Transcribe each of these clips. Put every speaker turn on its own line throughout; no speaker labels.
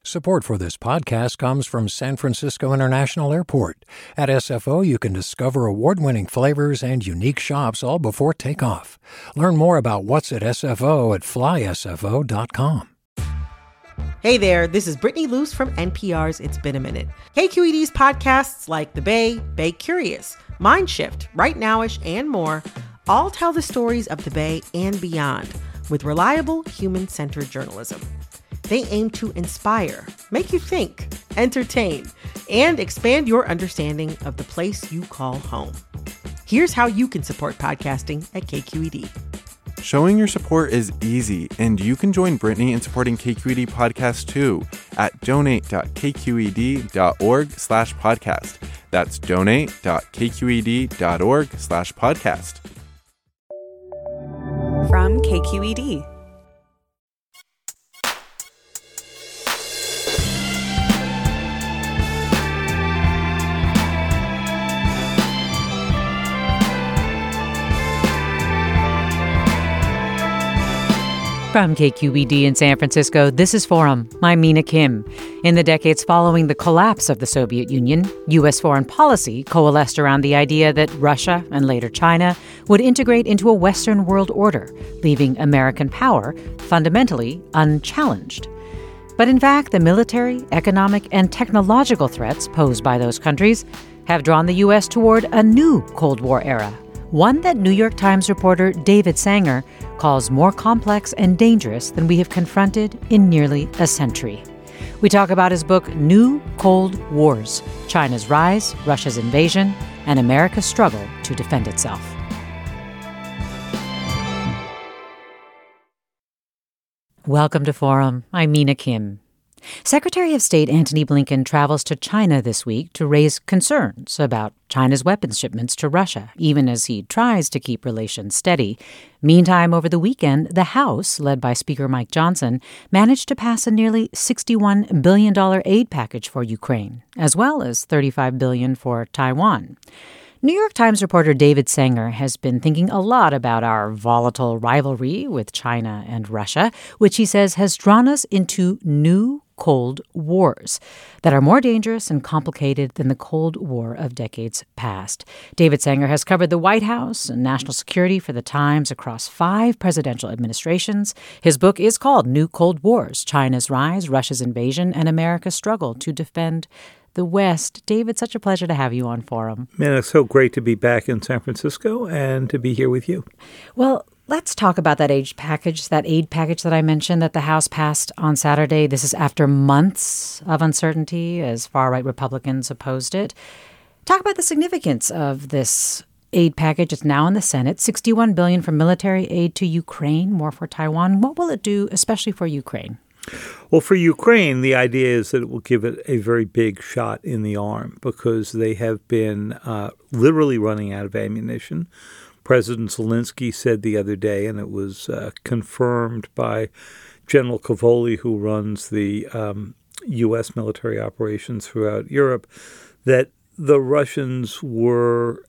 Support for this podcast comes from San Francisco International Airport. At SFO, you can discover award-winning flavors and unique shops all before takeoff. Learn more about what's at SFO at flysfo.com.
Hey there, this is Brittany Luce from NPR's It's Been a Minute. KQED's podcasts like The Bay Curious, Mindshift, Right Nowish, and more all tell the stories of the Bay and beyond with reliable, human-centered journalism. They aim to inspire, make you think, entertain, and expand your understanding of the place you call home. Here's how you can support podcasting at KQED.
Showing your support is easy, and you can join Brittany in supporting KQED Podcast too at donate.kqed.org/podcast. That's donate.kqed.org/podcast.
From KQED.
From KQED in San Francisco, this is Forum. I'm Mina Kim. In the decades following the collapse of the Soviet Union, U.S. foreign policy coalesced around the idea that Russia and later China would integrate into a Western world order, leaving American power fundamentally unchallenged. But in fact, the military, economic, and technological threats posed by those countries have drawn the U.S. toward a new Cold War era, one that New York Times reporter David Sanger calls more complex and dangerous than we have confronted in nearly a century. We talk about his book, New Cold Wars: China's Rise, Russia's Invasion, and America's Struggle to Defend Itself. Welcome to Forum. I'm Mina Kim. Secretary of State Antony Blinken travels to China this week to raise concerns about China's weapons shipments to Russia, even as he tries to keep relations steady. Meantime, over the weekend, the House, led by Speaker Mike Johnson, managed to pass a nearly $61 billion aid package for Ukraine, as well as $35 billion for Taiwan. New York Times reporter David Sanger has been thinking a lot about our volatile rivalry with China and Russia, which he says has drawn us into new Cold Wars that are more dangerous and complicated than the Cold War of decades past. David Sanger has covered the White House and national security for the Times across 5 presidential administrations. His book is called New Cold Wars: China's Rise, Russia's Invasion, and America's Struggle to Defend the West. David, such a pleasure to have you on Forum.
Man, it's so great to be back in San Francisco and to be here with you.
Well, let's talk about that aid package that I mentioned that the House passed on Saturday. This is after months of uncertainty as far-right Republicans opposed it. Talk about the significance of this aid package. It's now in the Senate. $61 billion for military aid to Ukraine, more for Taiwan. What will it do, especially for Ukraine?
Well, for Ukraine, the idea is that it will give it a very big shot in the arm because they have been literally running out of ammunition. President Zelensky said the other day, and it was confirmed by General Cavoli, who runs the U.S. military operations throughout Europe, that the Russians were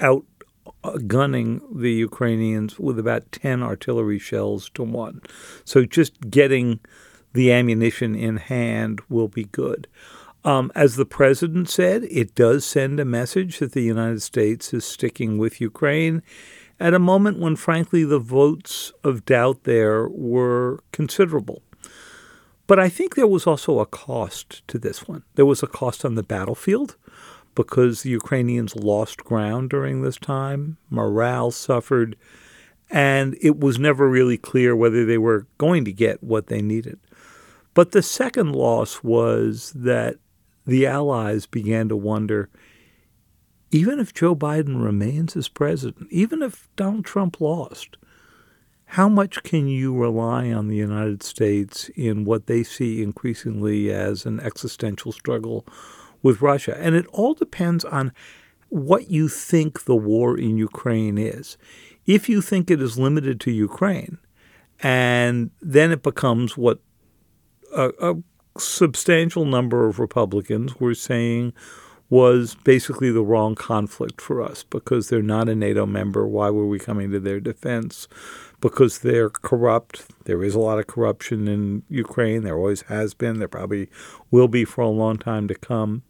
outgunning the Ukrainians with about 10 artillery shells to 1. So just getting the ammunition in hand will be good. As the president said, it does send a message that the United States is sticking with Ukraine at a moment when, frankly, the votes of doubt there were considerable. But I think there was also a cost to this one. There was a cost on the battlefield because the Ukrainians lost ground during this time. Morale suffered, and it was never really clear whether they were going to get what they needed. But the second loss was that the allies began to wonder, even if Joe Biden remains as president, even if Donald Trump lost, how much can you rely on the United States in what they see increasingly as an existential struggle with Russia? And it all depends on what you think the war in Ukraine is. If you think it is limited to Ukraine, and then it becomes what a substantial number of Republicans were saying was basically the wrong conflict for us because they're not a NATO member. Why were we coming to their defense? Because they're corrupt. There is a lot of corruption in Ukraine. There always has been. There probably will be for a long time to come.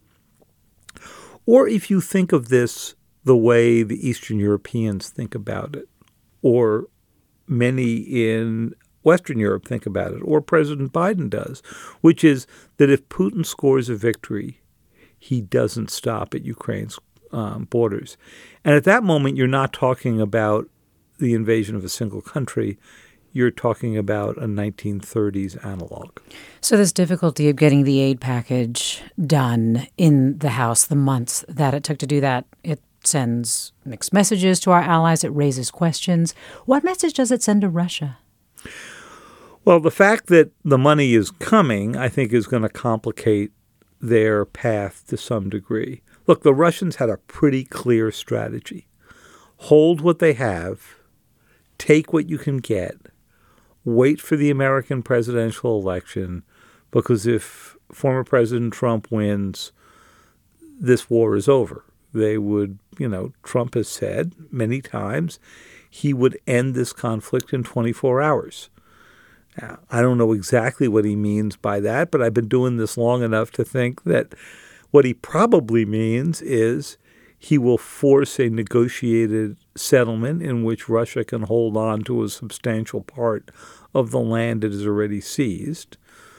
Or if you think of this the way the Eastern Europeans think about it, or many in Western Europe think about it, or President Biden does, which is that if Putin scores a victory, he doesn't stop at Ukraine's borders. And at that moment, you're not talking about the invasion of a single country. You're talking about a 1930s analog.
So this difficulty of getting the aid package done in the House, the months that it took to do that, it sends mixed messages to our allies. It raises questions. What message does it send to Russia?
Well, the fact that the money is coming, I think, is going to complicate their path to some degree. Look, the Russians had a pretty clear strategy. Hold what they have, take what you can get, wait for the American presidential election, because if former President Trump wins, this war is over. They would, Trump has said many times he would end this conflict in 24 hours. Now, I don't know exactly what he means by that, but I've been doing this long enough to think that what he probably means is he will force a negotiated settlement in which Russia can hold on to a substantial part of the land it has already seized,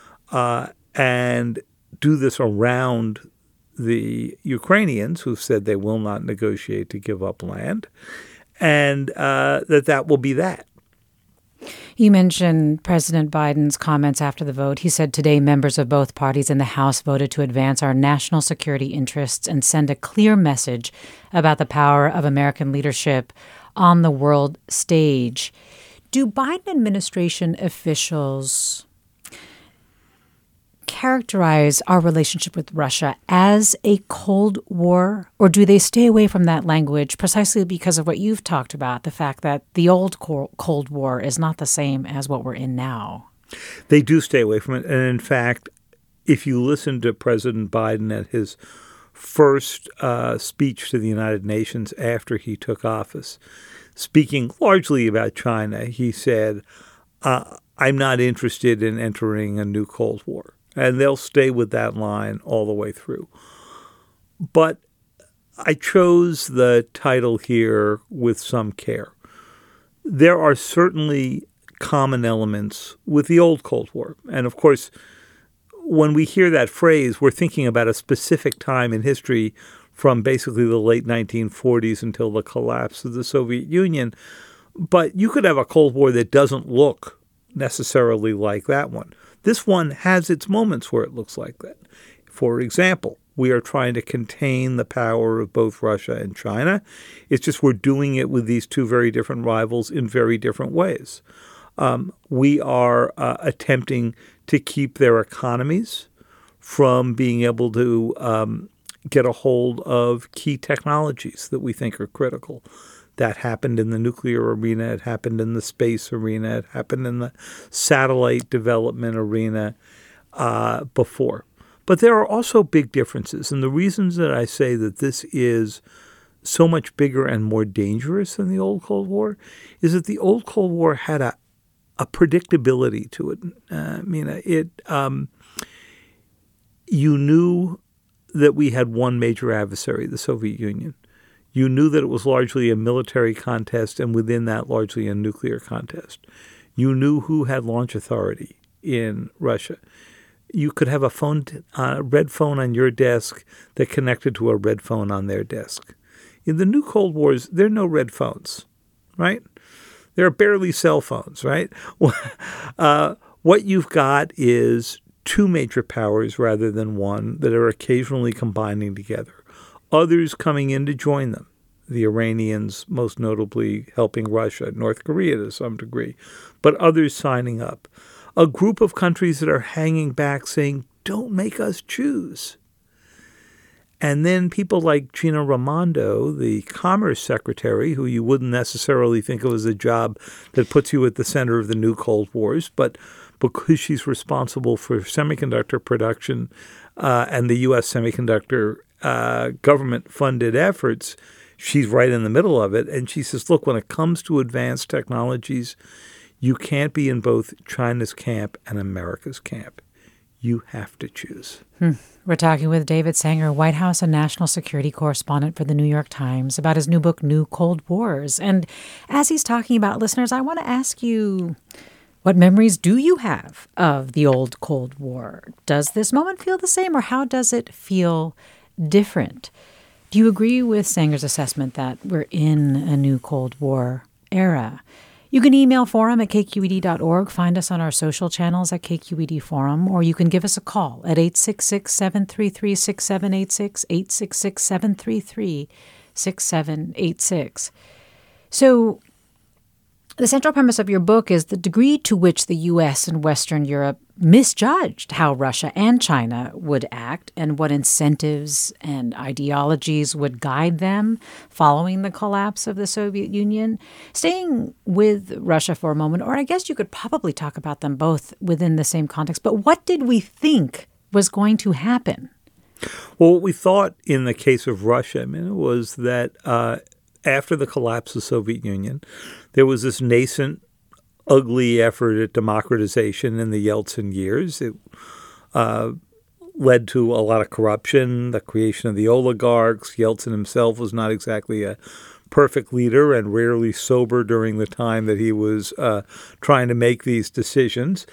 and do this around the Ukrainians who've said they will not negotiate to give up land, and that will be that.
You mentioned President Biden's comments after the vote. He said today members of both parties in the House voted to advance our national security interests and send a clear message about the power of American leadership on the world stage. Do Biden administration officials characterize our relationship with Russia as a Cold War, or do they stay away from that language precisely because of what you've talked about, the fact that the old Cold War is not the same as what we're in now?
They do stay away from it. And in fact, if you listen to President Biden at his first speech to the United Nations after he took office, speaking largely about China, he said, I'm not interested in entering a new Cold War. And they'll stay with that line all the way through. But I chose the title here with some care. There are certainly common elements with the old Cold War. And of course, when we hear that phrase, we're thinking about a specific time in history from basically the late 1940s until the collapse of the Soviet Union. But you could have a Cold War that doesn't look necessarily like that one. This one has its moments where it looks like that. For example, we are trying to contain the power of both Russia and China. It's just we're doing it with these two very different rivals in very different ways. We are attempting to keep their economies from being able to get a hold of key technologies that we think are critical. That happened in the nuclear arena. It happened in the space arena. It happened in the satellite development arena before. But there are also big differences. And the reasons that I say that this is so much bigger and more dangerous than the old Cold War is that the old Cold War had a predictability to it. You knew that we had one major adversary, the Soviet Union. You knew that it was largely a military contest and within that largely a nuclear contest. You knew who had launch authority in Russia. You could have a red phone on your desk that connected to a red phone on their desk. In the new Cold Wars, there are no red phones, right? There are barely cell phones, right? What you've got is two major powers rather than one that are occasionally combining together. Others coming in to join them, the Iranians most notably helping Russia, North Korea to some degree, but others signing up. A group of countries that are hanging back saying, don't make us choose. And then people like Gina Raimondo, the Commerce Secretary, who you wouldn't necessarily think of as a job that puts you at the center of the new Cold Wars, but because she's responsible for semiconductor production and the U.S. semiconductor government-funded efforts, she's right in the middle of it. And she says, look, when it comes to advanced technologies, you can't be in both China's camp and America's camp. You have to choose.
We're talking with David Sanger, White House and national security correspondent for the New York Times, about his new book, New Cold Wars. And as he's talking about, listeners, I want to ask you, what memories do you have of the old Cold War? Does this moment feel the same, or how does it feel different? Do you agree with Sanger's assessment that we're in a new Cold War era? You can email forum at kqed.org, find us on our social channels at KQED Forum, or you can give us a call at 866-733-6786, 866-733-6786. So the central premise of your book is the degree to which the U.S. and Western Europe misjudged how Russia and China would act and what incentives and ideologies would guide them following the collapse of the Soviet Union. Staying with Russia for a moment, or I guess you could probably talk about them both within the same context, but what did we think was going to happen?
Well, what we thought in the case of Russia, was that after the collapse of the Soviet Union, there was this nascent, ugly effort at democratization in the Yeltsin years. It led to a lot of corruption, the creation of the oligarchs. Yeltsin himself was not exactly a perfect leader and rarely sober during the time that he was trying to make these decisions.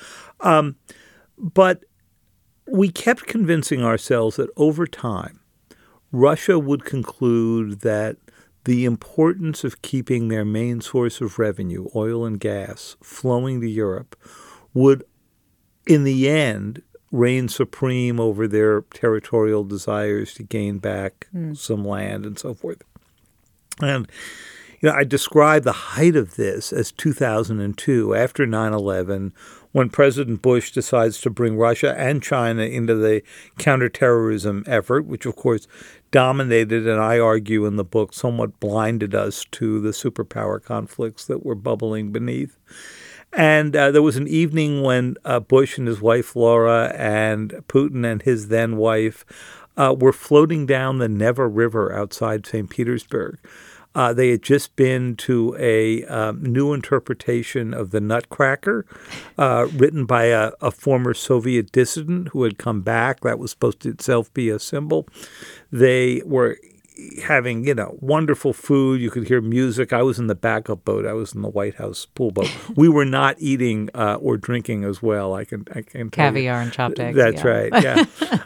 But we kept convincing ourselves that over time, Russia would conclude that the importance of keeping their main source of revenue, oil and gas, flowing to Europe would, in the end, reign supreme over their territorial desires to gain back some land and so forth. And I describe the height of this as 2002, after 9/11, when President Bush decides to bring Russia and China into the counterterrorism effort, which, of course, dominated, and I argue in the book, somewhat blinded us to the superpower conflicts that were bubbling beneath. And there was an evening when Bush and his wife Laura and Putin and his then wife were floating down the Neva River outside St. Petersburg. They had just been to a new interpretation of the Nutcracker, written by a former Soviet dissident who had come back. That was supposed to itself be a symbol. They were having, wonderful food. You could hear music. I was in the backup boat. I was in the White House pool boat. We were not eating or drinking as well. I can tell
Caviar and chopped eggs.
That's right. Yeah.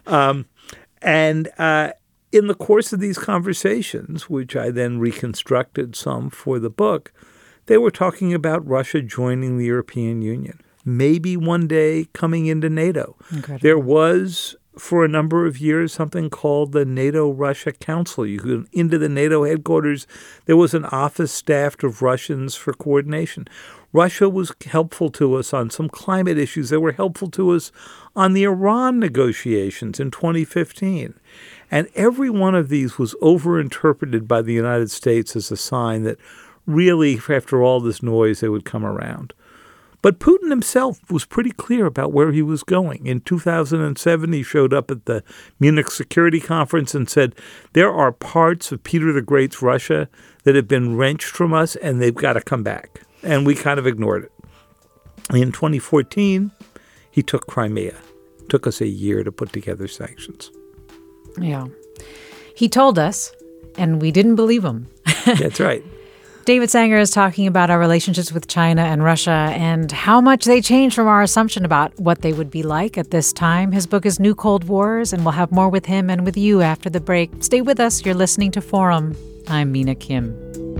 In the course of these conversations, which I then reconstructed some for the book, they were talking about Russia joining the European Union, maybe one day coming into NATO.
Incredible.
There was, for a number of years, something called the NATO-Russia Council. You could into the NATO headquarters. There was an office staffed of Russians for coordination. Russia was helpful to us on some climate issues. They were helpful to us on the Iran negotiations in 2015. And every one of these was overinterpreted by the United States as a sign that really, after all this noise, they would come around. But Putin himself was pretty clear about where he was going. In 2007, he showed up at the Munich Security Conference and said, there are parts of Peter the Great's Russia that have been wrenched from us, and they've got to come back. And we kind of ignored it. In 2014, he took Crimea. It took us a year to put together sanctions.
Yeah. He told us, and we didn't believe him.
That's right.
David Sanger is talking about our relationships with China and Russia and how much they changed from our assumption about what they would be like at this time. His book is New Cold Wars, and we'll have more with him and with you after the break. Stay with us. You're listening to Forum. I'm Mina Kim.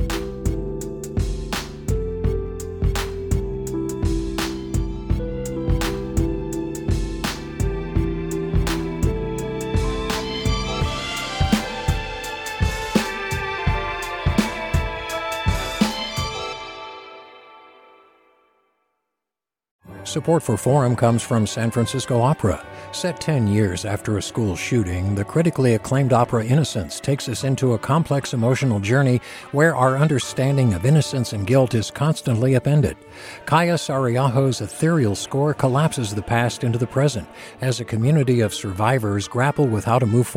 Support for Forum comes from San Francisco Opera. Set 10 years after a school shooting, the critically acclaimed opera Innocence takes us into a complex emotional journey where our understanding of innocence and guilt is constantly upended. Kaya Sariaho's ethereal score collapses the past into the present as a community of survivors grapple with how to move forward.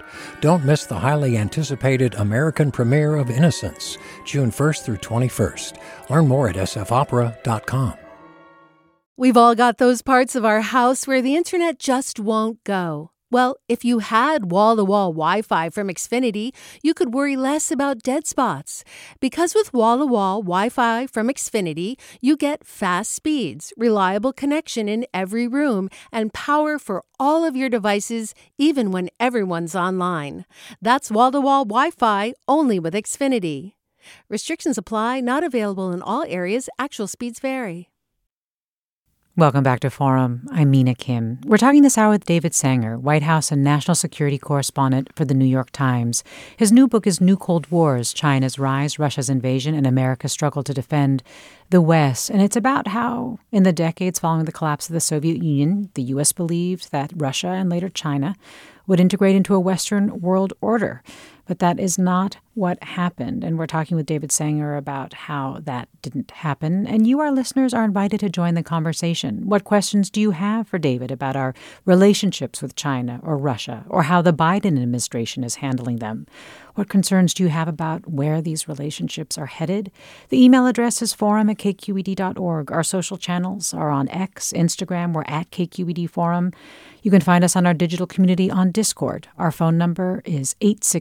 Don't miss the highly anticipated American premiere of Innocence, June 1st through 21st. Learn more at sfopera.com.
We've all got those parts of our house where the internet just won't go. Well, if you had wall-to-wall Wi-Fi from Xfinity, you could worry less about dead spots. Because with wall-to-wall Wi-Fi from Xfinity, you get fast speeds, reliable connection in every room, and power for all of your devices, even when everyone's online. That's wall-to-wall Wi-Fi only with Xfinity. Restrictions apply, not available in all areas. Actual speeds vary.
Welcome back to Forum. I'm Mina Kim. We're talking this hour with David Sanger, White House and national security correspondent for The New York Times. His new book is New Cold Wars, China's Rise, Russia's Invasion, and America's Struggle to Defend the West. And it's about how, in the decades following the collapse of the Soviet Union, the U.S. believed that Russia and later China would integrate into a Western world order. But that is not what happened. And we're talking with David Sanger about how that didn't happen. And you, our listeners, are invited to join the conversation. What questions do you have for David about our relationships with China or Russia, or how the Biden administration is handling them? What concerns do you have about where these relationships are headed? The email address is forum@kqed.org. Our social channels are on X, Instagram. We're at KQED Forum. You can find us on our digital community on Discord. Our phone number is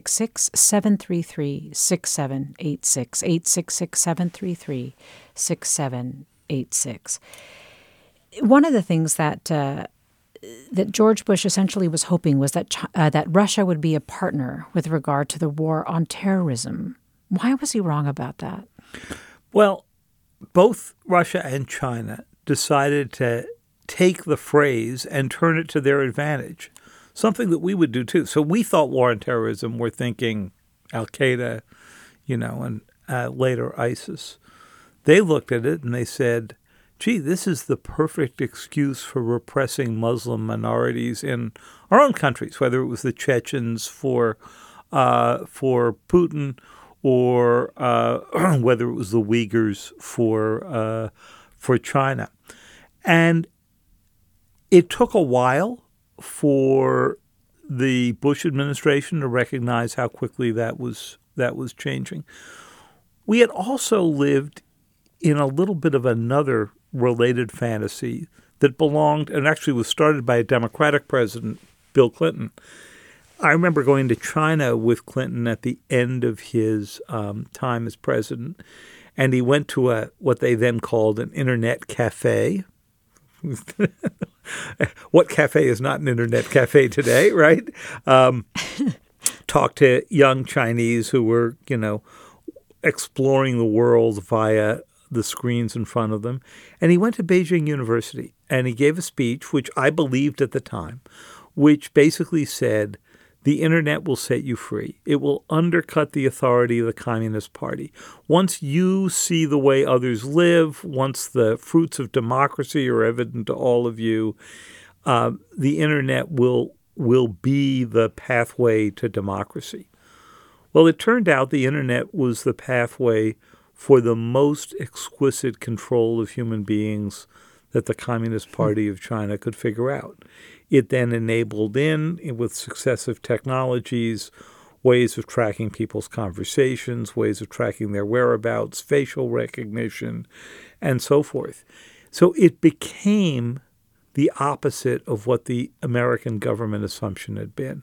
866-733-6786, 866-733-6786. One of the things that George Bush essentially was hoping was that Russia would be a partner with regard to the war on terrorism. Why was he wrong about that?
Well, both Russia and China decided to take the phrase and turn it to their advantage, something that we would do too. So we thought war on terrorism, we're thinking Al-Qaeda, and later ISIS. They looked at it and they said, gee, this is the perfect excuse for repressing Muslim minorities in our own countries, whether it was the Chechens for Putin or whether it was the Uyghurs for China. And it took a while for the Bush administration to recognize how quickly that was changing. We had also lived in a little bit of another related fantasy that belonged and actually was started by a Democratic president, Bill Clinton. I remember going to China with Clinton at the end of his time as president, and he went to what they then called an internet cafe. What cafe is not an internet cafe today, right? Talked to young Chinese who were, exploring the world via the screens in front of them. And he went to Beijing University, and he gave a speech, which I believed at the time, which basically said, the internet will set you free. It will undercut the authority of the Communist Party. Once you see the way others live, once the fruits of democracy are evident to all of you, the internet will be the pathway to democracy. Well, it turned out the internet was the pathway for the most exquisite control of human beings that the Communist Party of China could figure out. It then enabled with successive technologies, ways of tracking people's conversations, ways of tracking their whereabouts, facial recognition, and so forth. So it became the opposite of what the American government assumption had been.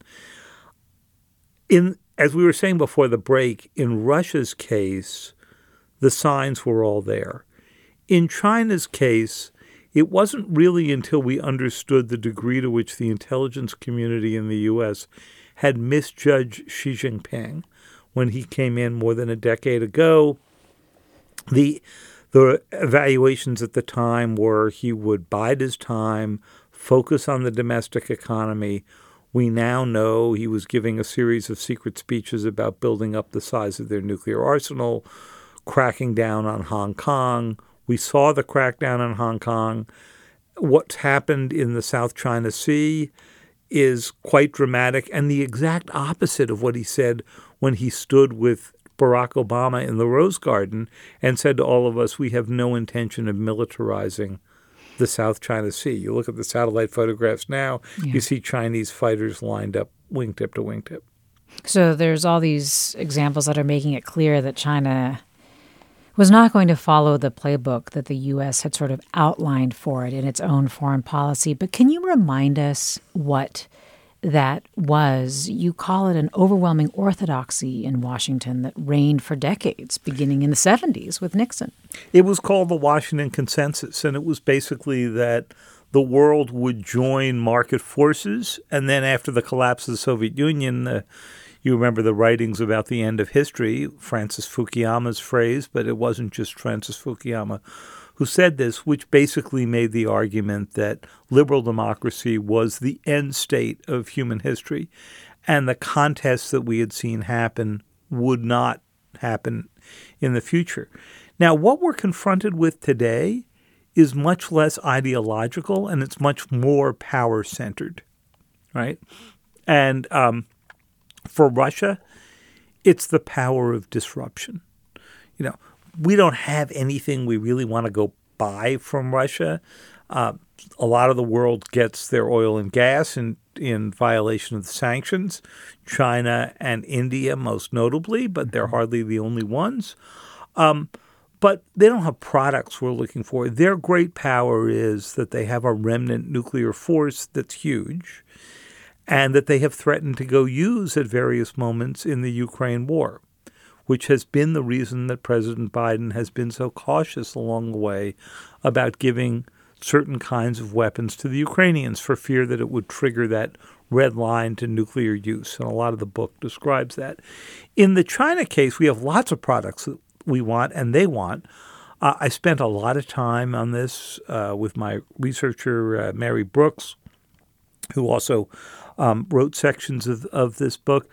As we were saying before the break, in Russia's case, the signs were all there. In China's case, it wasn't really until we understood the degree to which the intelligence community in the U.S. had misjudged Xi Jinping when he came in more than a decade ago. The evaluations at the time were he would bide his time, focus on the domestic economy. We now know he was giving a series of secret speeches about building up the size of their nuclear arsenal, cracking down on Hong Kong. We saw the crackdown on Hong Kong. What's happened in the South China Sea is quite dramatic and the exact opposite of what he said when he stood with Barack Obama in the Rose Garden and said to all of us, we have no intention of militarizing the South China Sea. You look at the satellite photographs now, You see Chinese fighters lined up wingtip to wingtip.
So there's all these examples that are making it clear that China was not going to follow the playbook that the U.S. had sort of outlined for it in its own foreign policy. But can you remind us what that was? You call it an overwhelming orthodoxy in Washington that reigned for decades, beginning in the 70s with Nixon.
It was called the Washington Consensus, and it was basically that the world would join market forces, and then after the collapse of the Soviet Union, you remember the writings about the end of history, Francis Fukuyama's phrase, but it wasn't just Francis Fukuyama who said this, which basically made the argument that liberal democracy was the end state of human history, and the contests that we had seen happen would not happen in the future. Now, what we're confronted with today is much less ideological, and it's much more power-centered, right? And for Russia, it's the power of disruption. You know, we don't have anything we really want to go buy from Russia. A lot of the world gets their oil and gas in violation of the sanctions. China and India most notably, but they're hardly the only ones. But they don't have products we're looking for. Their great power is that they have a remnant nuclear force that's huge, and that they have threatened to go use at various moments in the Ukraine war, which has been the reason that President Biden has been so cautious along the way about giving certain kinds of weapons to the Ukrainians for fear that it would trigger that red line to nuclear use. And a lot of the book describes that. In the China case, we have lots of products that we want and they want. I spent a lot of time on this with my researcher, Mary Brooks, who also wrote sections of this book,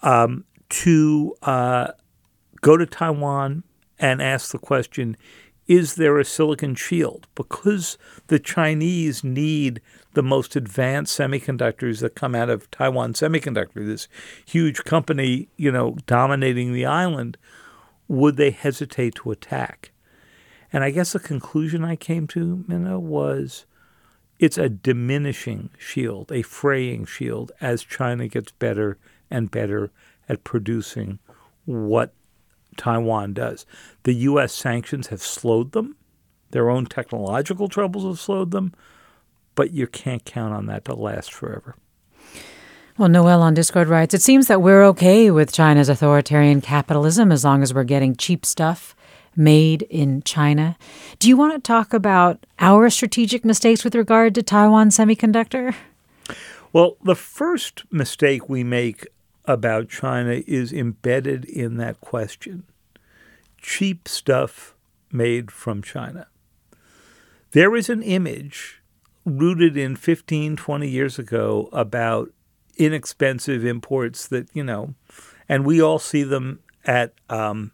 to go to Taiwan and ask the question, is there a silicon shield? Because the Chinese need the most advanced semiconductors that come out of Taiwan Semiconductor, this huge company, dominating the island. Would they hesitate to attack? And I guess the conclusion I came to, Minna, was it's a diminishing shield, a fraying shield, as China gets better and better at producing what Taiwan does. The U.S. sanctions have slowed them. Their own technological troubles have slowed them. But you can't count on that to last forever.
Well, Noel on Discord writes, it seems that we're okay with China's authoritarian capitalism as long as we're getting cheap stuff made in China. Do you want to talk about our strategic mistakes with regard to Taiwan Semiconductor?
Well, the first mistake we make about China is embedded in that question. Cheap stuff made from China. There is an image rooted in 15, 20 years ago about inexpensive imports that, and we all see them at, when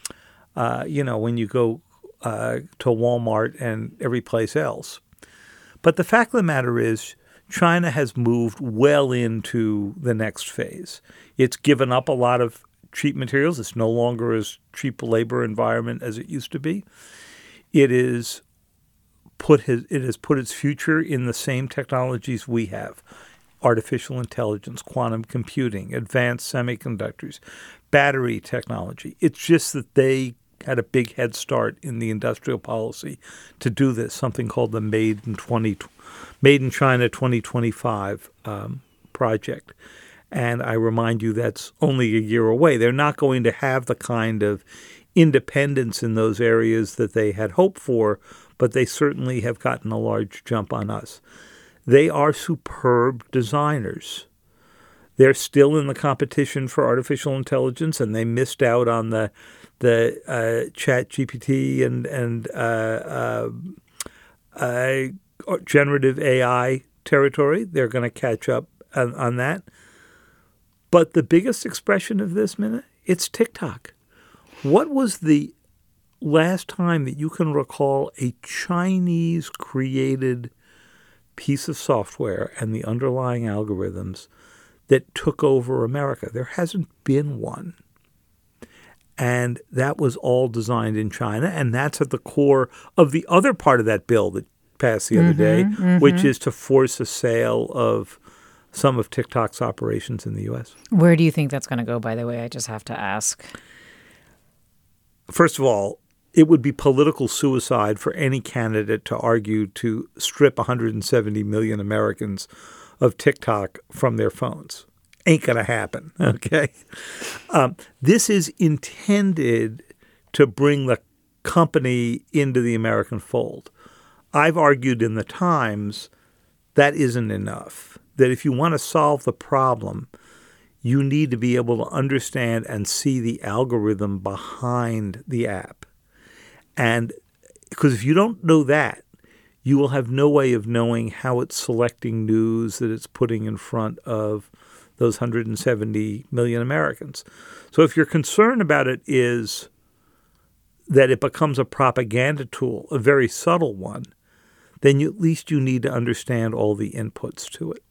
you go to Walmart and every place else. But the fact of the matter is China has moved well into the next phase. It's given up a lot of cheap materials. It's no longer as cheap a labor environment as it used to be. It has put its future in the same technologies we have. Artificial intelligence, quantum computing, advanced semiconductors, battery technology. It's just that they had a big head start in the industrial policy to do this, something called the Made in China 2025 project. And I remind you that's only a year away. They're not going to have the kind of independence in those areas that they had hoped for, but they certainly have gotten a large jump on us. They are superb designers. They're still in the competition for artificial intelligence, and they missed out on the ChatGPT and generative AI territory. They're going to catch up on that. But the biggest expression of this, Minna, it's TikTok. What was the last time that you can recall a Chinese-created piece of software and the underlying algorithms that took over America? There hasn't been one. And that was all designed in China, and that's at the core of the other part of that bill that passed the other day, which is to force a sale of some of TikTok's operations in the U.S.
Where do you think that's going to go, by the way? I just have to ask.
First of all, it would be political suicide for any candidate to argue to strip 170 million Americans of TikTok from their phones. Ain't going to happen, okay? This is intended to bring the company into the American fold. I've argued in the Times that isn't enough, that if you want to solve the problem, you need to be able to understand and see the algorithm behind the app. And because if you don't know that, you will have no way of knowing how it's selecting news that it's putting in front of those 170 million Americans. So if your concern about it is that it becomes a propaganda tool, a very subtle one, then at least you need to understand all the inputs to it.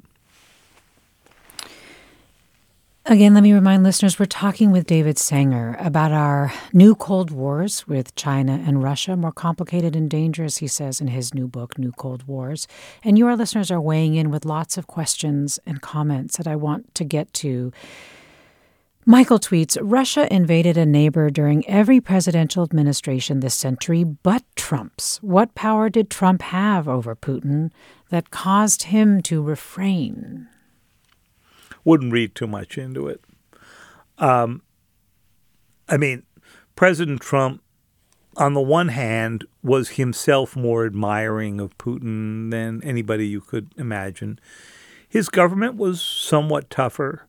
Again, let me remind listeners, we're talking with David Sanger about our new Cold Wars with China and Russia, more complicated and dangerous, he says in his new book, New Cold Wars. And you, our listeners, are weighing in with lots of questions and comments that I want to get to. Michael tweets, Russia invaded a neighbor during every presidential administration this century but Trump's. What power did Trump have over Putin that caused him to refrain?
Wouldn't read too much into it. I mean, President Trump, on the one hand, was himself more admiring of Putin than anybody you could imagine. His government was somewhat tougher.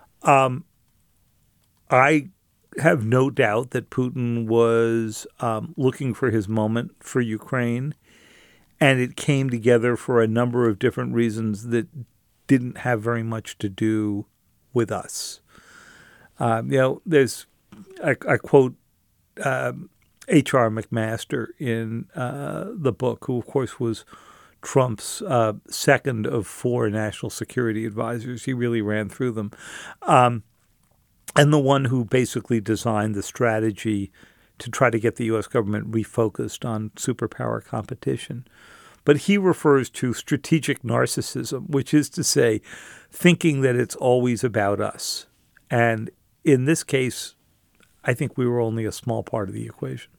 I have no doubt that Putin was looking for his moment for Ukraine, and it came together for a number of different reasons that didn't have very much to do with us. There's I quote H.R. McMaster in the book, who, of course, was Trump's second of 4 national security advisors. He really ran through them. And the one who basically designed the strategy to try to get the U.S. government refocused on superpower competition. But he refers to strategic narcissism, which is to say, thinking that it's always about us. And in this case, I think we were only a small part of the equation.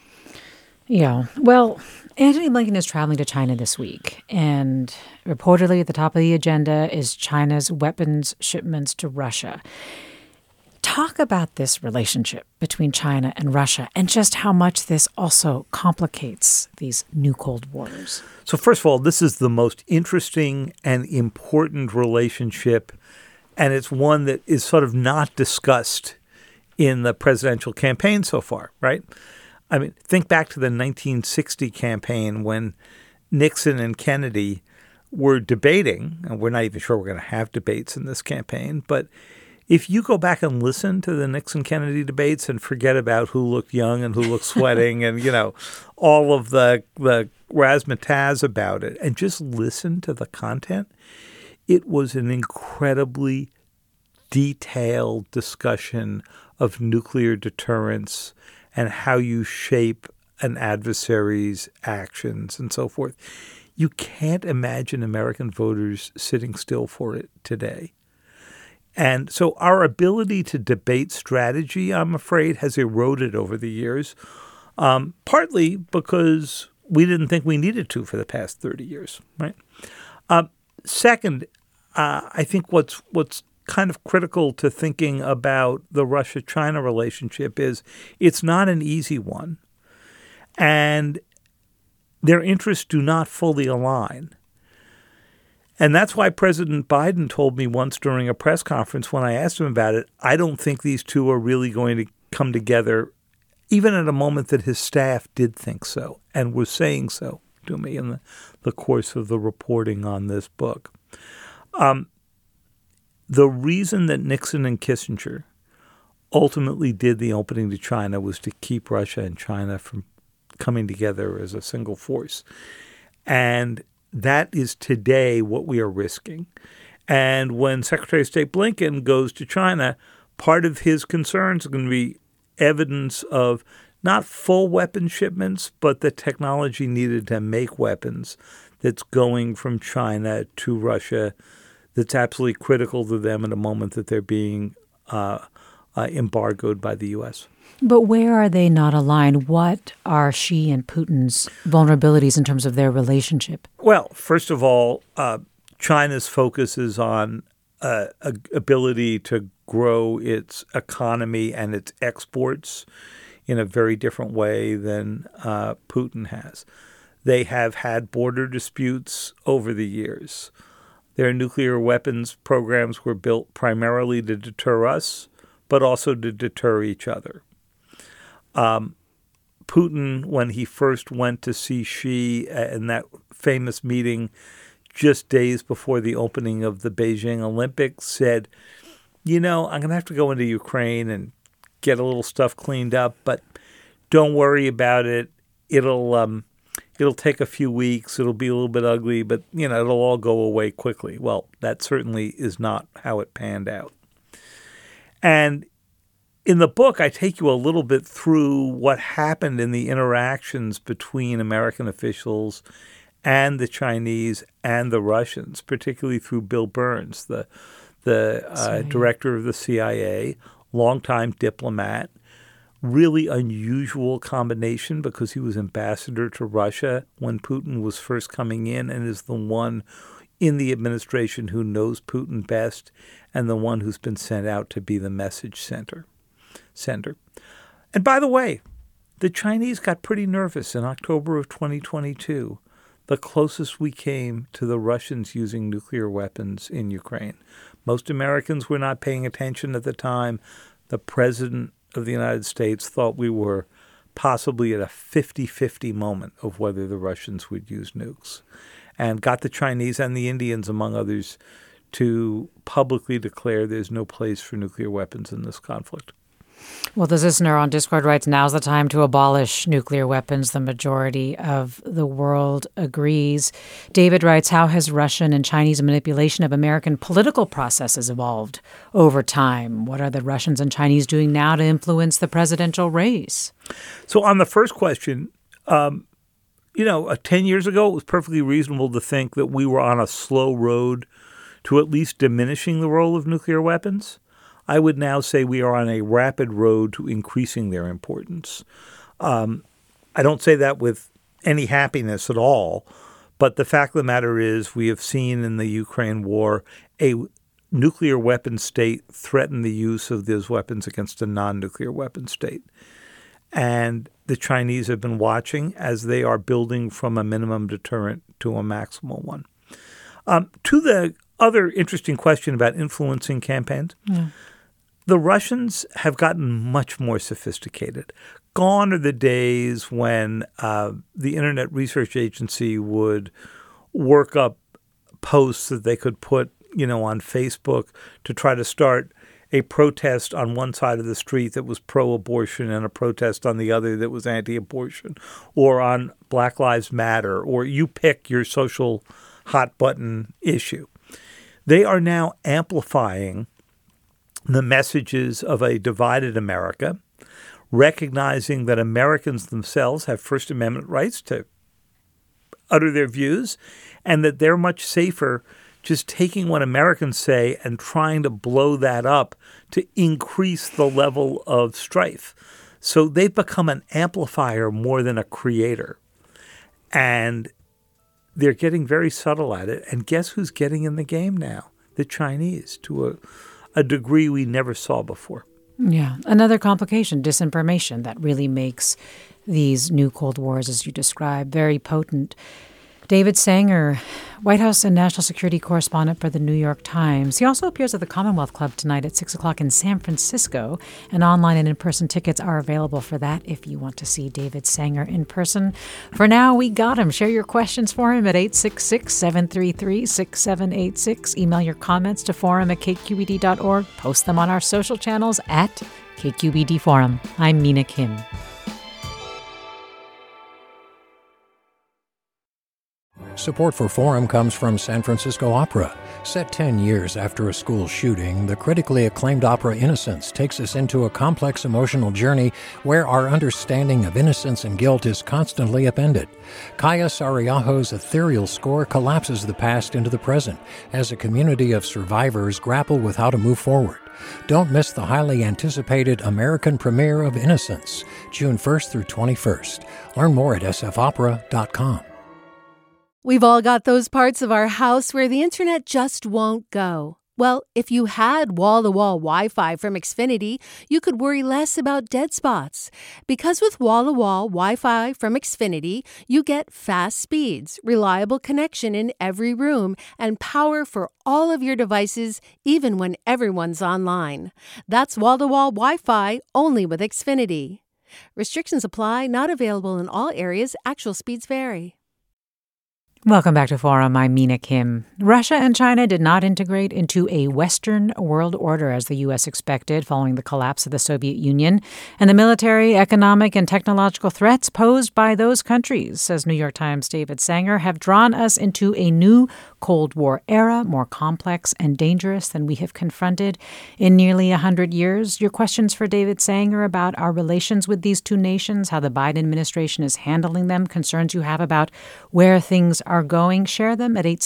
Yeah. Well, Antony Blinken is traveling to China this week, and reportedly at the top of the agenda is China's weapons shipments to Russia. Talk about this relationship between China and Russia and just how much this also complicates these new Cold Wars.
So first of all, this is the most interesting and important relationship, and it's one that is sort of not discussed in the presidential campaign so far, right? I mean, think back to the 1960 campaign when Nixon and Kennedy were debating, and we're not even sure we're going to have debates in this campaign, but if you go back and listen to the Nixon-Kennedy debates and forget about who looked young and who looked sweating and, all of the razzmatazz about it, and just listen to the content, it was an incredibly detailed discussion of nuclear deterrence and how you shape an adversary's actions and so forth. You can't imagine American voters sitting still for it today. And so our ability to debate strategy, I'm afraid, has eroded over the years, partly because we didn't think we needed to for the past 30 years, right? Second, I think what's kind of critical to thinking about the Russia-China relationship is it's not an easy one, and their interests do not fully align. And that's why President Biden told me once during a press conference when I asked him about it, I don't think these two are really going to come together, even at a moment that his staff did think so and was saying so to me in the course of the reporting on this book. The reason that Nixon and Kissinger ultimately did the opening to China was to keep Russia and China from coming together as a single force. And that is today what we are risking. And when Secretary of State Blinken goes to China, part of his concerns are going to be evidence of not full weapon shipments, but the technology needed to make weapons that's going from China to Russia that's absolutely critical to them at a moment that they're being embargoed by the U.S.
But where are they not aligned? What are Xi and Putin's vulnerabilities in terms of their relationship?
Well, first of all, China's focus is on ability to grow its economy and its exports in a very different way than Putin has. They have had border disputes over the years. Their nuclear weapons programs were built primarily to deter us, but also to deter each other. Putin, when he first went to see Xi in that famous meeting just days before the opening of the Beijing Olympics, said, I'm going to have to go into Ukraine and get a little stuff cleaned up, but don't worry about it. It'll take a few weeks. It'll be a little bit ugly, but, it'll all go away quickly. Well, that certainly is not how it panned out. And in the book, I take you a little bit through what happened in the interactions between American officials and the Chinese and the Russians, particularly through Bill Burns, the director of the CIA, longtime diplomat, really unusual combination because he was ambassador to Russia when Putin was first coming in and is the one in the administration who knows Putin best and the one who's been sent out to be the message sender. And by the way, the Chinese got pretty nervous in October of 2022, the closest we came to the Russians using nuclear weapons in Ukraine. Most Americans were not paying attention at the time. The president of the United States thought we were possibly at a 50-50 moment of whether the Russians would use nukes, and got the Chinese and the Indians, among others, to publicly declare there's no place for nuclear weapons in this conflict.
Well, this listener on Discord writes, now's the time to abolish nuclear weapons. The majority of the world agrees. David writes, how has Russian and Chinese manipulation of American political processes evolved over time? What are the Russians and Chinese doing now to influence the presidential race?
So on the first question, 10 years ago, it was perfectly reasonable to think that we were on a slow road to at least diminishing the role of nuclear weapons. I would now say we are on a rapid road to increasing their importance. I don't say that with any happiness at all, but the fact of the matter is we have seen in the Ukraine war a nuclear weapon state threaten the use of those weapons against a non-nuclear weapon state. And the Chinese have been watching as they are building from a minimum deterrent to a maximal one. To the other interesting question about influencing campaigns, the Russians have gotten much more sophisticated. Gone are the days when the Internet Research Agency would work up posts that they could put, on Facebook to try to start a protest on one side of the street that was pro-abortion and a protest on the other that was anti-abortion, or on Black Lives Matter, or you pick your social hot button issue. They are now amplifying the messages of a divided America, recognizing that Americans themselves have First Amendment rights to utter their views, and that they're much safer just taking what Americans say and trying to blow that up to increase the level of strife. So they've become an amplifier more than a creator. And they're getting very subtle at it. And guess who's getting in the game now? The Chinese, to a degree we never saw before.
Yeah. Another complication, disinformation, that really makes these new Cold Wars, as you described, very potent. David Sanger, White House and national security correspondent for the New York Times. He also appears at the Commonwealth Club tonight at 6 o'clock in San Francisco, and online and in-person tickets are available for that if you want to see David Sanger in person. For now, we got him. Share your questions for him at 866-733-6786. Email your comments to forum@kqed.org. Post them on our social channels at KQED Forum. I'm Mina Kim.
Support for Forum comes from San Francisco Opera. Set 10 years after a school shooting, the critically acclaimed opera Innocence takes us into a complex emotional journey where our understanding of innocence and guilt is constantly upended. Kaya Sariaho's ethereal score collapses the past into the present as a community of survivors grapple with how to move forward. Don't miss the highly anticipated American premiere of Innocence, June 1st through 21st. Learn more at sfopera.com.
We've all got those parts of our house where the internet just won't go. Well, if you had wall-to-wall Wi-Fi from Xfinity, you could worry less about dead spots. Because with wall-to-wall Wi-Fi from Xfinity, you get fast speeds, reliable connection in every room, and power for all of your devices, even when everyone's online. That's wall-to-wall Wi-Fi only with Xfinity. Restrictions apply, not available in all areas. Actual speeds vary.
Welcome back to Forum. I'm Mina Kim. Russia and China did not integrate into a Western world order as the U.S. expected following the collapse of the Soviet Union, and the military, economic, and technological threats posed by those countries, says New York Times' David Sanger, have drawn us into a new Cold War era, more complex and dangerous than we have confronted in nearly 100 years. Your questions for David Sanger about our relations with these two nations, how the Biden administration is handling them, concerns you have about where things are going, share them at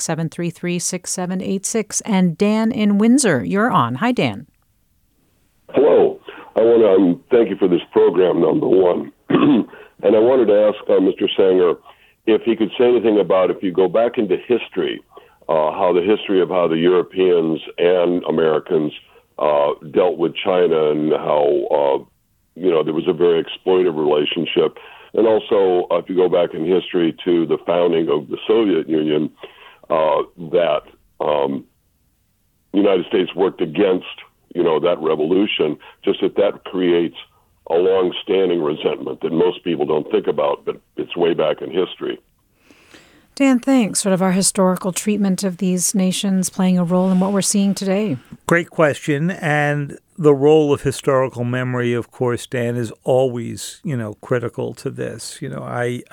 866-733-6786. And Dan in Windsor, you're on. Hi, Dan.
Hello. I want to thank you for this program, number one. And I wanted to ask Mr. Sanger if he could say anything about, if you go back into history, how the history of how the Europeans and Americans dealt with China and how, there was a very exploitive relationship. And also, if you go back in history to the founding of the Soviet Union, that the United States worked against, that revolution, just that creates a long-standing resentment that most people don't think about, but it's way back in history.
Dan, thanks. Sort of our historical treatment of these nations playing a role in what we're seeing today.
Great question. And the role of historical memory, of course, Dan, is always, critical to this. I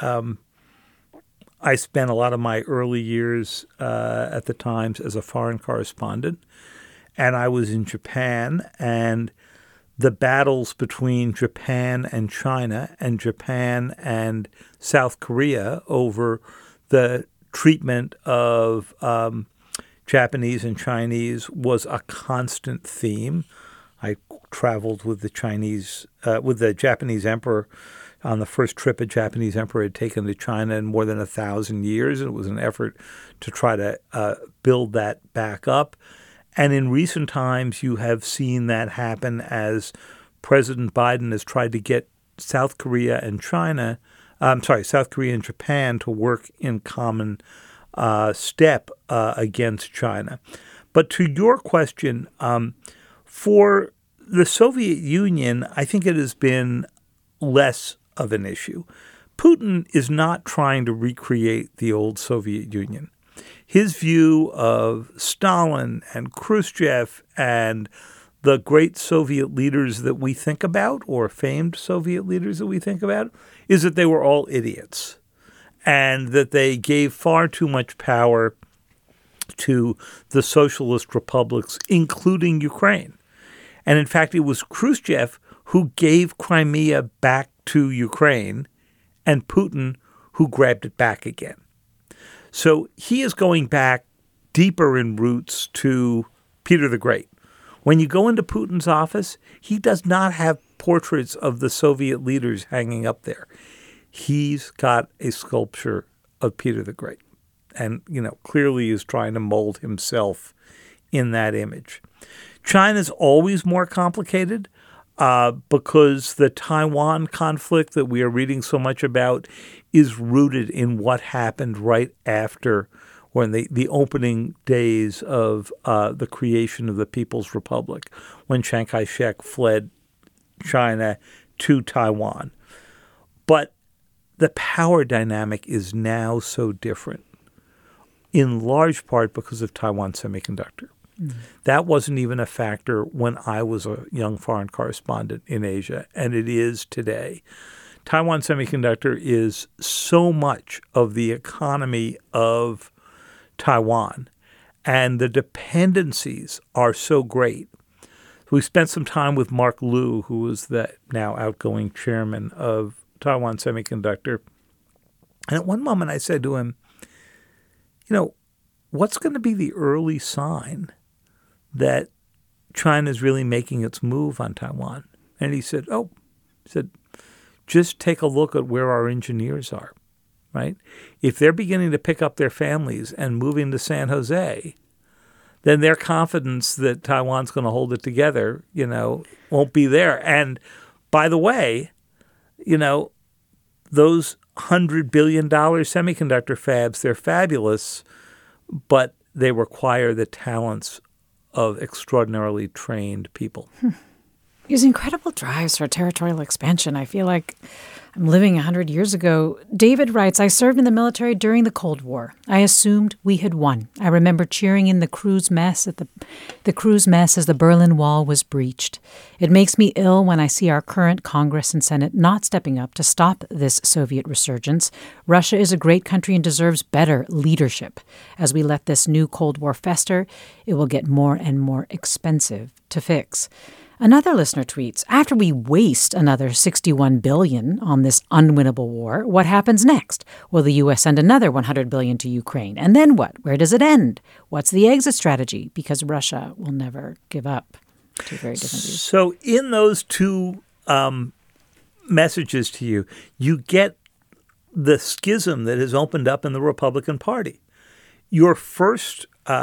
spent a lot of my early years at the Times as a foreign correspondent, and I was in Japan, and the battles between Japan and China and Japan and South Korea over the treatment of Japanese and Chinese was a constant theme. I traveled with the Japanese emperor on the first trip a Japanese emperor had taken to China in more than 1,000 years. It was an effort to try to build that back up. And in recent times, you have seen that happen as President Biden has tried to get South Korea and Japan to work in common step against China. But to your question, for the Soviet Union, I think it has been less of an issue. Putin is not trying to recreate the old Soviet Union. His view of Stalin and Khrushchev and the great Soviet leaders that we think about, or famed Soviet leaders that we think about, is that they were all idiots and that they gave far too much power to the socialist republics, including Ukraine. And in fact, it was Khrushchev who gave Crimea back to Ukraine and Putin who grabbed it back again. So he is going back deeper in roots to Peter the Great. When you go into Putin's office, he does not have portraits of the Soviet leaders hanging up there. He's got a sculpture of Peter the Great and, clearly is trying to mold himself in that image. China's always more complicated because the Taiwan conflict that we are reading so much about is rooted in what happened right after, or in the opening days of the creation of the People's Republic, when Chiang Kai-shek fled China to Taiwan. But the power dynamic is now so different, in large part because of Taiwan Semiconductor. Mm-hmm. That wasn't even a factor when I was a young foreign correspondent in Asia, and it is today. Taiwan Semiconductor is so much of the economy of Taiwan, and the dependencies are so great. We spent some time with Mark Liu, who is the now outgoing chairman of Taiwan Semiconductor. And at one moment I said to him, what's going to be the early sign that China is really making its move on Taiwan? And he said, just take a look at where our engineers are, right? If they're beginning to pick up their families and moving to San Jose, then their confidence that Taiwan's going to hold it together, won't be there. And by the way, those $100 billion semiconductor fabs, they're fabulous, but they require the talents of extraordinarily trained people.
These incredible drives for territorial expansion. I feel like I'm living 100 years ago. David writes, I served in the military during the Cold War. I assumed we had won. I remember cheering in the crew's mess as the Berlin Wall was breached. It makes me ill when I see our current Congress and Senate not stepping up to stop this Soviet resurgence. Russia is a great country and deserves better leadership. As we let this new Cold War fester, it will get more and more expensive to fix. Another listener tweets, after we waste another $61 billion on this unwinnable war, what happens next? Will the U.S. send another $100 billion to Ukraine? And then what? Where does it end? What's the exit strategy? Because Russia will never give up. Two very different views.
So in those two messages to you, you get the schism that has opened up in the Republican Party. Your first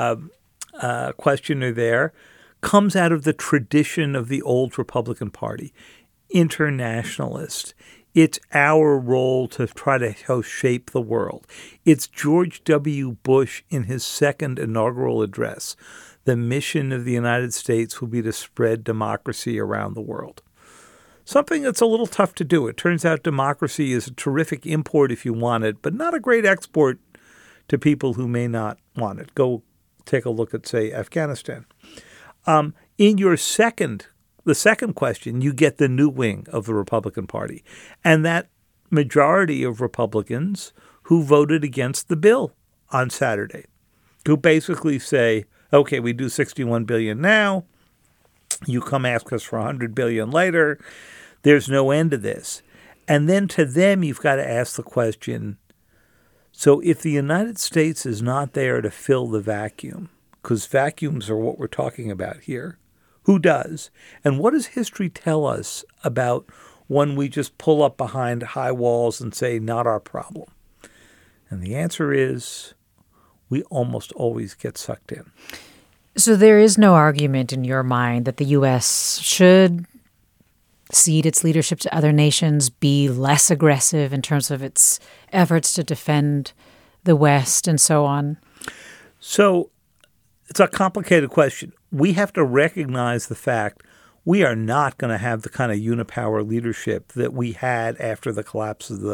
questioner there comes out of the tradition of the old Republican Party, internationalist. It's our role to try to help shape the world. It's George W. Bush in his second inaugural address. The mission of the United States will be to spread democracy around the world. Something that's a little tough to do. It turns out democracy is a terrific import if you want it, but not a great export to people who may not want it. Go take a look at, say, Afghanistan. In your the second question, you get the new wing of the Republican Party, and that majority of Republicans who voted against the bill on Saturday, who basically say, okay, we do $61 billion now. You come ask us for $100 billion later. There's no end to this. And then to them, you've got to ask the question, so if the United States is not there to fill the vacuum, because vacuums are what we're talking about here, who does? And what does history tell us about when we just pull up behind high walls and say, not our problem? And the answer is, we almost always get sucked in.
So there is no argument in your mind that the U.S. should cede its leadership to other nations, be less aggressive in terms of its efforts to defend the West and so on?
So it's a complicated question. We have to recognize the fact we are not going to have the kind of unipower leadership that we had after the collapse of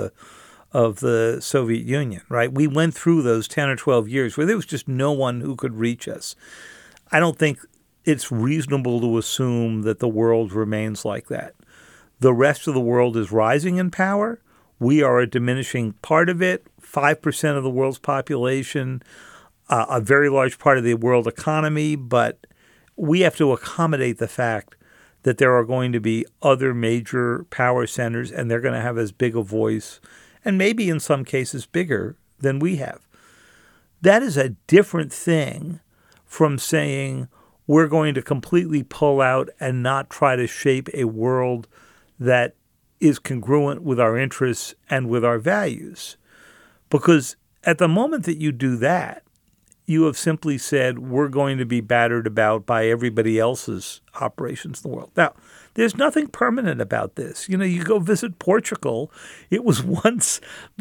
the Soviet Union, right? We went through those 10 or 12 years where there was just no one who could reach us. I don't think it's reasonable to assume that the world remains like that. The rest of the world is rising in power. We are a diminishing part of it, 5% of the world's population, a very large part of the world economy, but we have to accommodate the fact that there are going to be other major power centers and they're going to have as big a voice and maybe in some cases bigger than we have. That is a different thing from saying we're going to completely pull out and not try to shape a world that is congruent with our interests and with our values. Because at the moment that you do that, you have simply said we're going to be battered about by everybody else's operations in the world. Now, there's nothing permanent about this. You go visit Portugal. It was once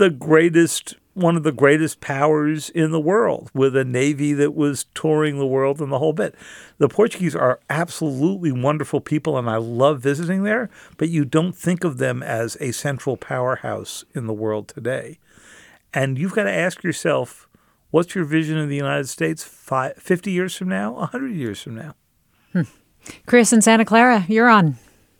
one of the greatest powers in the world with a navy that was touring the world and the whole bit. The Portuguese are absolutely wonderful people, and I love visiting there, but you don't think of them as a central powerhouse in the world today. And you've got to ask yourself, what's your vision of the United States 50 years from now, 100 years from now?
Chris in Santa Clara, you're on.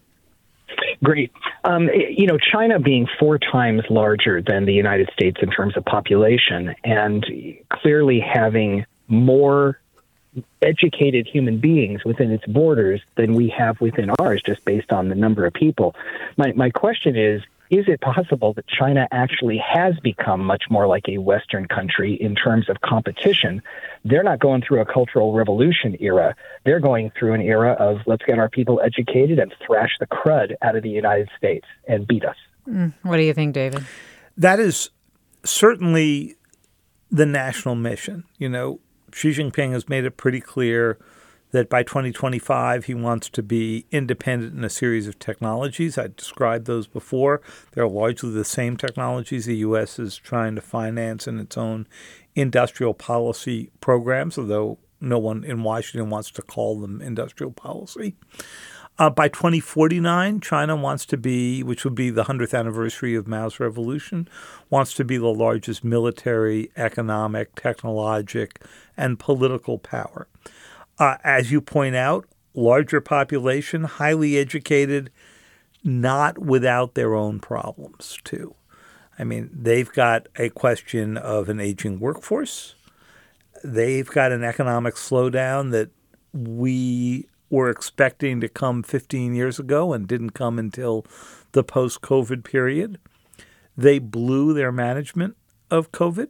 Great. China being 4 times larger than the United States in terms of population and clearly having more educated human beings within its borders than we have within ours, just based on the number of people. My question is it possible that China actually has become much more like a Western country in terms of competition? They're not going through a cultural revolution era. They're going through an era of let's get our people educated and thrash the crud out of the United States and beat us.
What do you think, David?
That is certainly the national mission. You know, Xi Jinping has made it pretty clear that by 2025 he wants to be independent in a series of technologies. I described those before. They're largely the same technologies the U.S. is trying to finance in its own industrial policy programs, although no one in Washington wants to call them industrial policy. By 2049, China wants to be, which would be the 100th anniversary of Mao's revolution, wants to be the largest military, economic, technologic, and political power. As you point out, larger population, highly educated, not without their own problems, too. I mean, they've got a question of an aging workforce. They've got an economic slowdown that we were expecting to come 15 years ago and didn't come until the post-COVID period. They blew their management of COVID,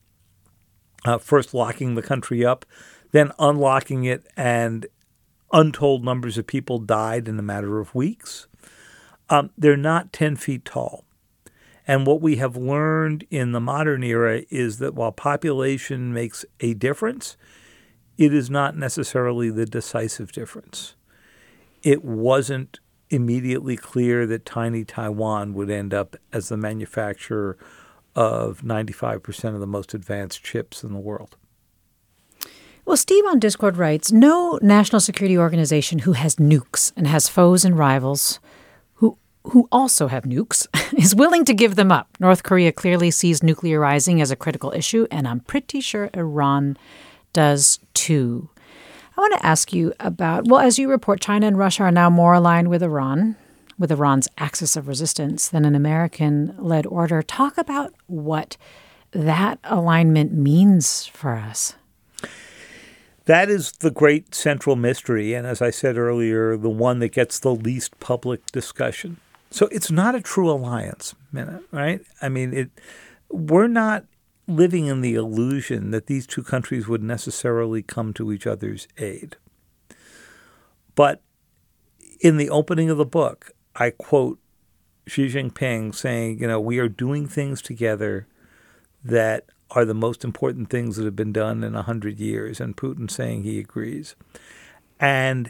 first locking the country up, then unlocking it, and untold numbers of people died in a matter of weeks. They're not 10 feet tall. And what we have learned in the modern era is that while population makes a difference, it is not necessarily the decisive difference. It wasn't immediately clear that tiny Taiwan would end up as the manufacturer of 95% of the most advanced chips in the world.
Well, Steve on Discord writes, no national security organization who has nukes and has foes and rivals who also have nukes is willing to give them up. North Korea clearly sees nuclearizing as a critical issue, and I'm pretty sure Iran does too. I want to ask you about, well, as you report, China and Russia are now more aligned with Iran, with Iran's axis of resistance, than an American-led order. Talk about what that alignment means for us.
That is the great central mystery, and as I said earlier, the one that gets the least public discussion. So it's not a true alliance, right? I mean, we're not living in the illusion that these two countries would necessarily come to each other's aid. But in the opening of the book, I quote Xi Jinping saying, you know, we are doing things together that are the most important things that have been done in 100 years, and Putin saying he agrees. And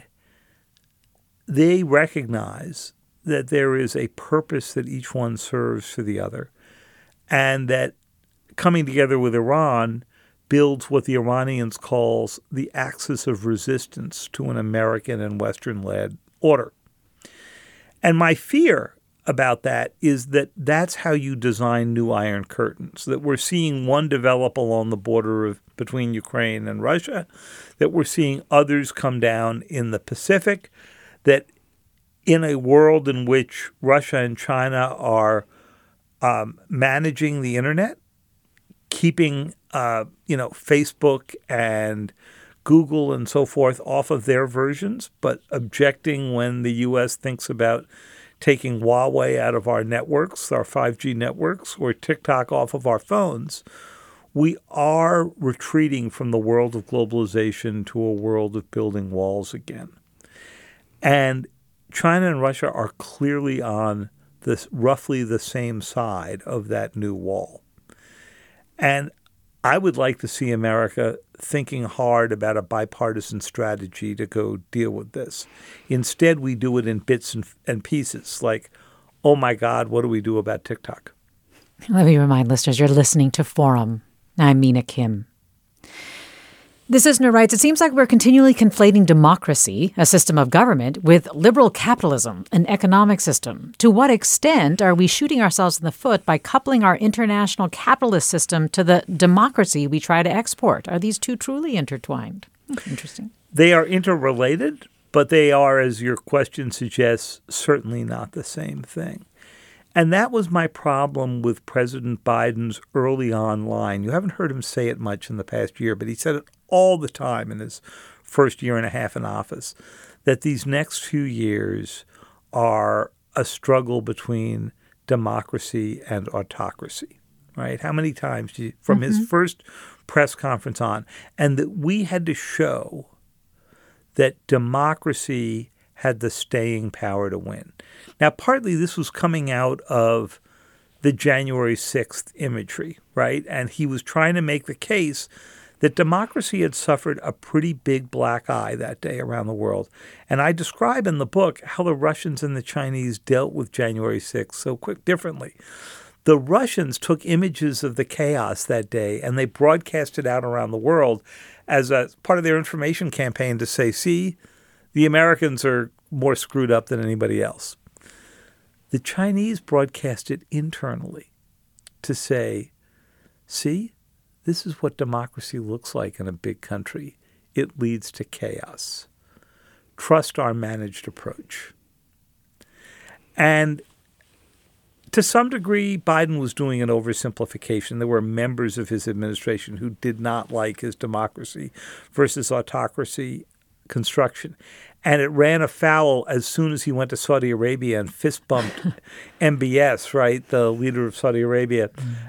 they recognize that there is a purpose that each one serves for the other, and that coming together with Iran builds what the Iranians calls the axis of resistance to an American and Western-led order. And my fear about that is that that's how you design new Iron Curtains, that we're seeing one develop along the border between Ukraine and Russia, that we're seeing others come down in the Pacific, that in a world in which Russia and China are managing the internet, keeping Facebook and Google and so forth off of their versions, but objecting when the U.S. thinks about taking Huawei out of our networks, our 5G networks, or TikTok off of our phones, we are retreating from the world of globalization to a world of building walls again. And China and Russia are clearly on this roughly the same side of that new wall. And I would like to see America thinking hard about a bipartisan strategy to go deal with this. Instead, we do it in bits and pieces, like, oh my God, what do we do about TikTok?
Let me remind listeners, you're listening to Forum. I'm Mina Kim. This listener writes, it seems like we're continually conflating democracy, a system of government, with liberal capitalism, an economic system. To what extent are we shooting ourselves in the foot by coupling our international capitalist system to the democracy we try to export? Are these two truly intertwined? Interesting.
They are interrelated, but they are, as your question suggests, certainly not the same thing. And that was my problem with President Biden's early on line. You haven't heard him say it much in the past year, but he said it all the time in his first year and a half in office, that these next few years are a struggle between democracy and autocracy, right? How many times from his first press conference on, and that we had to show that democracy had the staying power to win. Now, partly this was coming out of the January 6th imagery, right? And he was trying to make the case that democracy had suffered a pretty big black eye that day around the world. And I describe in the book how the Russians and the Chinese dealt with January 6th so differently. The Russians took images of the chaos that day and they broadcast it out around the world as a part of their information campaign to say, see, the Americans are more screwed up than anybody else. The Chinese broadcast it internally to say, see, this is what democracy looks like in a big country. It leads to chaos. Trust our managed approach. And to some degree, Biden was doing an oversimplification. There were members of his administration who did not like his democracy versus autocracy construction. And it ran afoul as soon as he went to Saudi Arabia and fist bumped MBS, right, the leader of Saudi Arabia.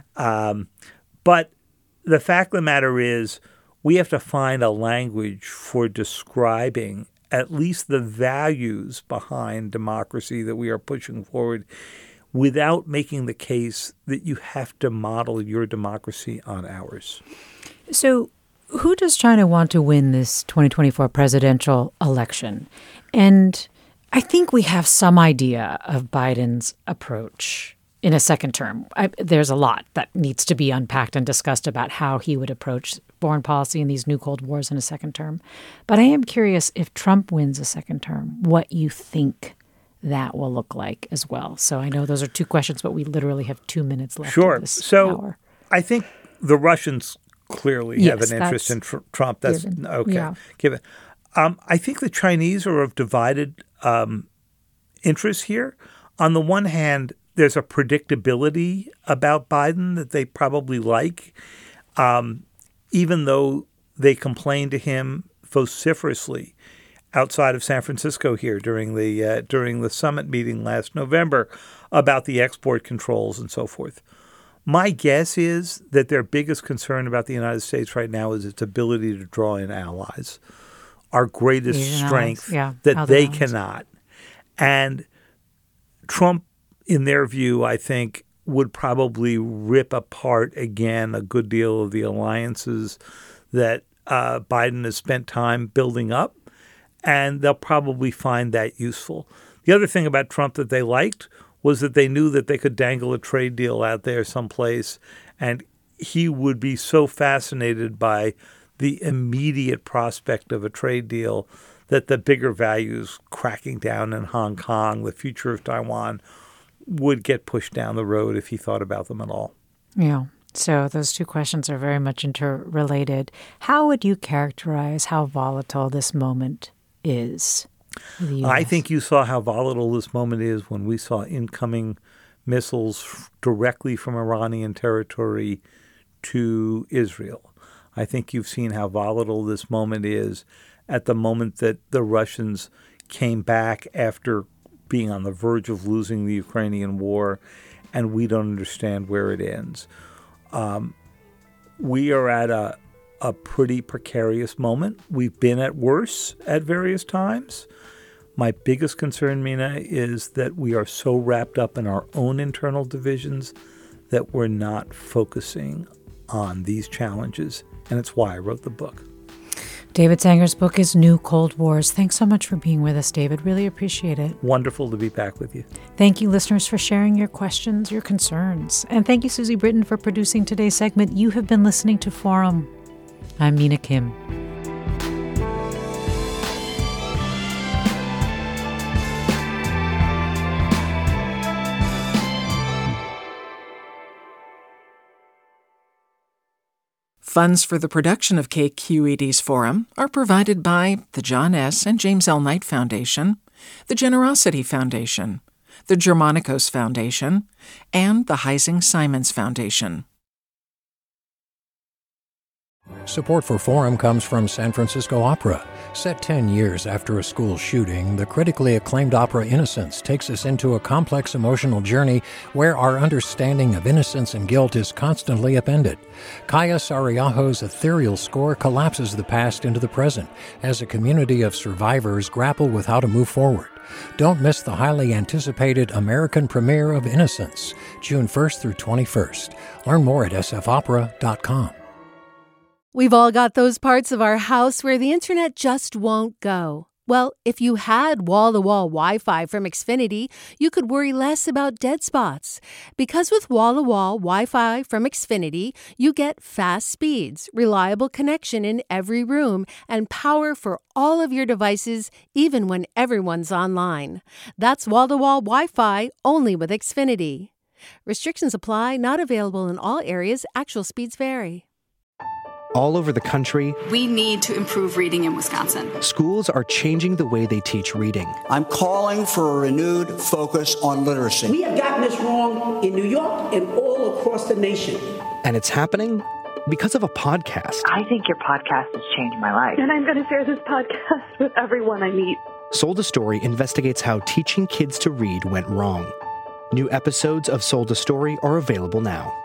But the fact of the matter is we have to find a language for describing at least the values behind democracy that we are pushing forward without making the case that you have to model your democracy on ours.
So who does China want to win this 2024 presidential election? And I think we have some idea of Biden's approach in a second term. There's a lot that needs to be unpacked and discussed about how he would approach foreign policy in these new Cold Wars in a second term. But I am curious, if Trump wins a second term, what you think that will look like as well. So I know those are two questions, but we literally have 2 minutes left.
Sure.
Of this
hour. I think the Russians clearly
yes,
have an interest in Trump. That's
given.
okay.
Yeah.
Given. I think the Chinese are of divided interests here. On the one hand, there's a predictability about Biden that they probably like, even though they complained to him vociferously outside of San Francisco here during the summit meeting last November about the export controls and so forth. My guess is that their biggest concern about the United States right now is its ability to draw in allies, our greatest
Asian
strength
allies,
that they cannot. And Trump, in their view, I think, would probably rip apart again a good deal of the alliances that Biden has spent time building up, and they'll probably find that useful. The other thing about Trump that they liked was that they knew that they could dangle a trade deal out there someplace, and he would be so fascinated by the immediate prospect of a trade deal that the bigger values, cracking down in Hong Kong, the future of Taiwan, would get pushed down the road if he thought about them at all.
Yeah. So those two questions are very much interrelated. How would you characterize how volatile this moment is?
I think you saw how volatile this moment is when we saw incoming missiles directly from Iranian territory to Israel. I think you've seen how volatile this moment is at the moment that the Russians came back after being on the verge of losing the Ukrainian war, and we don't understand where it ends. We are at a pretty precarious moment. We've been at worse at various times. My biggest concern, Mina, is that we are so wrapped up in our own internal divisions that we're not focusing on these challenges. And it's why I wrote the book.
David Sanger's book is New Cold Wars. Thanks so much for being with us, David. Really appreciate it.
Wonderful to be back with you.
Thank you, listeners, for sharing your questions, your concerns. And thank you, Susie Britton, for producing today's segment. You have been listening to Forum. I'm Mina Kim.
Funds for the production of KQED's Forum are provided by the John S. and James L. Knight Foundation, the Generosity Foundation, the Germanicos Foundation, and the Heising Simons Foundation.
Support for Forum comes from San Francisco Opera. Set 10 years after a school shooting, the critically acclaimed opera Innocence takes us into a complex emotional journey where our understanding of innocence and guilt is constantly upended. Kaya Sariaho's ethereal score collapses the past into the present as a community of survivors grapple with how to move forward. Don't miss the highly anticipated American premiere of Innocence, June 1st through 21st. Learn more at sfopera.com.
We've all got those parts of our house where the internet just won't go. Well, if you had wall-to-wall Wi-Fi from Xfinity, you could worry less about dead spots. Because with wall-to-wall Wi-Fi from Xfinity, you get fast speeds, reliable connection in every room, and power for all of your devices, even when everyone's online. That's wall-to-wall Wi-Fi only with Xfinity. Restrictions apply, not available in all areas. Actual speeds vary.
All over the country,
we need to improve reading in Wisconsin.
Schools are changing the way they teach reading.
I'm calling for a renewed focus on literacy.
We have gotten this wrong in New York and all across the nation.
And it's happening because of a podcast.
I think your podcast has changed my life.
And I'm going to share this podcast with everyone I meet.
Sold a Story investigates how teaching kids to read went wrong. New episodes of Sold a Story are available now.